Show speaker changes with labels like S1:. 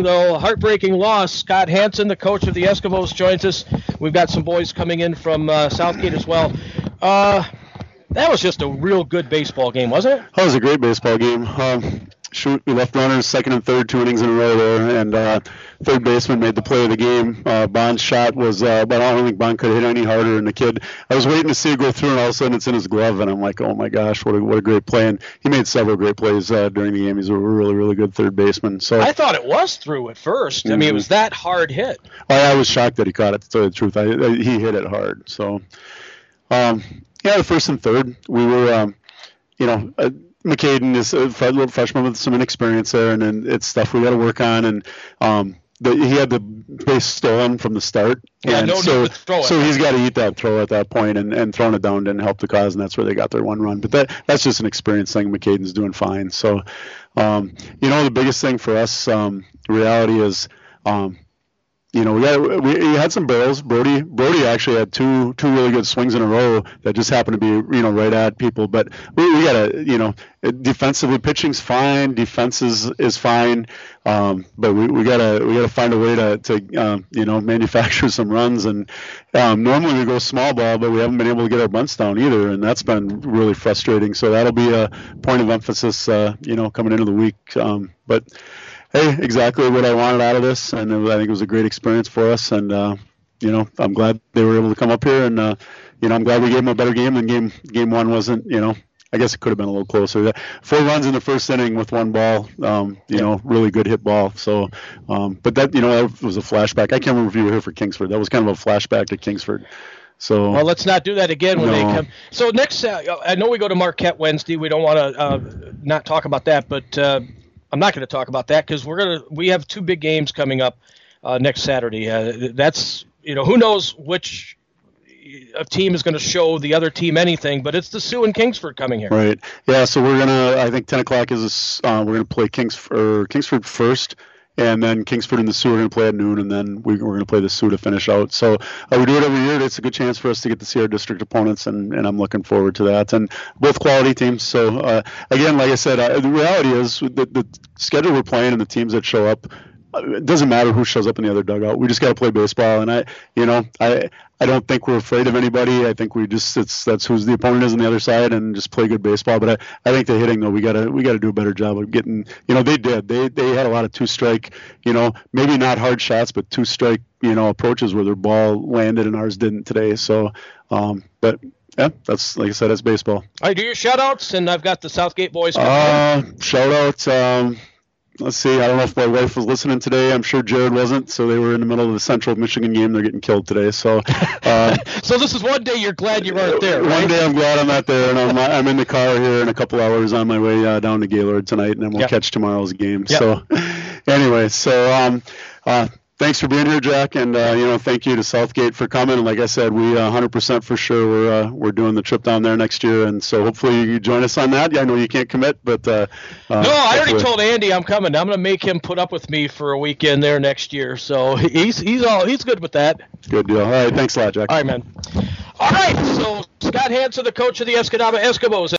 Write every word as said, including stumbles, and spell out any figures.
S1: though. Heartbreaking loss. Scott Hansen, the coach of the Eskimos, joins us. We've got some boys coming in from uh, Southgate as well. Uh, that was just a real good baseball game, wasn't it?
S2: That was a great baseball game. Um, shoot, we left runners second and third, two innings in a row there, and uh, third baseman made the play of the game. Uh, Bond's shot was, uh, but I don't think Bond could have hit any harder. And the kid, I was waiting to see it go through, and all of a sudden it's in his glove, and I'm like, oh my gosh, what a what a great play! And he made several great plays uh, during the game. He's a really, really good third baseman. So
S1: I thought it was through at first. Mm-hmm. I mean, it was that hard hit.
S2: I, I was shocked that he caught it. To tell you the truth, I, I, he hit it hard. So, um, yeah, the first and third, we were, um, you know. Uh, McCaden is a little freshman with some inexperience there, and, and it's stuff we got to work on. And um, the, he had the base stolen from the start.
S1: Yeah,
S2: and
S1: no
S2: so,
S1: need to throw it.
S2: So he's got to eat that throw at that point, and, and throwing it down didn't help the cause, and that's where they got their one run. But that that's just an experience thing. McCaden's doing fine. So, um, you know, the biggest thing for us, um, reality is, um, you know, we got we, we had some barrels. Brody Brody actually had two two really good swings in a row that just happened to be, you know, right at people. But we, we got to, you know, defensively, pitching's fine, defense is, is fine, um, but we, we gotta we gotta find a way to to um, you know, manufacture some runs. And um, normally we go small ball, but we haven't been able to get our bunts down either, and that's been really frustrating. So that'll be a point of emphasis, uh, you know, coming into the week. Um, but hey, exactly what I wanted out of this, and I think it was a great experience for us. And uh, you know, I'm glad they were able to come up here, and uh, you know, I'm glad we gave them a better game than game game one wasn't. You know, I guess it could have been a little closer. Four runs in the first inning with one ball, um, you know, really good hit ball. So, um, but that, you know, that was a flashback. I can't remember if you were here for Kingsford. That was kind of a flashback to Kingsford. So,
S1: well, let's not do that again when
S2: no.
S1: they come. So next, uh, I know we go to Marquette Wednesday. We don't want to uh, not talk about that, but uh, I'm not going to talk about that because we're gonna we have two big games coming up uh, next Saturday. Uh, that's, you know, who knows which a team is going to show the other team anything, but it's the Sioux and Kingsford coming here.
S2: Right. Yeah. So we're gonna. I think ten o'clock is. A, uh, we're gonna play Kings or Kingsford first. And then Kingsford and the Sioux are going to play at noon, and then we, we're going to play the Sioux to finish out. So uh, we do it every year. It's a good chance for us to get to see our district opponents, and, and I'm looking forward to that. And both quality teams. So, uh, again, like I said, uh, the reality is the, the schedule we're playing and the teams that show up, it doesn't matter who shows up in the other dugout. We just got to play baseball. And, I, you know, I I don't think we're afraid of anybody. I think we just it's that's who's the opponent is on the other side, and just play good baseball. But I, I think the hitting, though, we gotta we gotta do a better job of getting. You know, they did. They they had a lot of two strike. You know, maybe not hard shots, but two strike. You know, approaches where their ball landed and ours didn't today. So, um, but. Yeah, that's, like I said, it's baseball.
S1: All right, do your shout-outs, and I've got the Southgate boys coming
S2: uh, in. Shout-outs, um, let's see, I don't know if my wife was listening today. I'm sure Jared wasn't, so they were in the middle of the Central Michigan game. They're getting killed today. So uh,
S1: so this is one day you're glad you weren't there, right?
S2: One day I'm glad I'm not there, and I'm, I'm in the car here in a couple hours on my way uh, down to Gaylord tonight, and then we'll yep. catch tomorrow's game. Yep. So anyway, so um, uh, thanks for being here, Jack, and uh, you know, thank you to Southgate for coming. And like I said, we uh, one hundred percent for sure we're uh, we're doing the trip down there next year, and so hopefully you join us on that. Yeah, I know you can't commit, but uh,
S1: uh, no, I already told Andy I'm coming. I'm going to make him put up with me for a weekend there next year. So he's he's all he's good with that.
S2: Good deal. All right, thanks a lot, Jack.
S1: All right, man. All right, so Scott Hansen, the coach of the Escanaba Eskimos.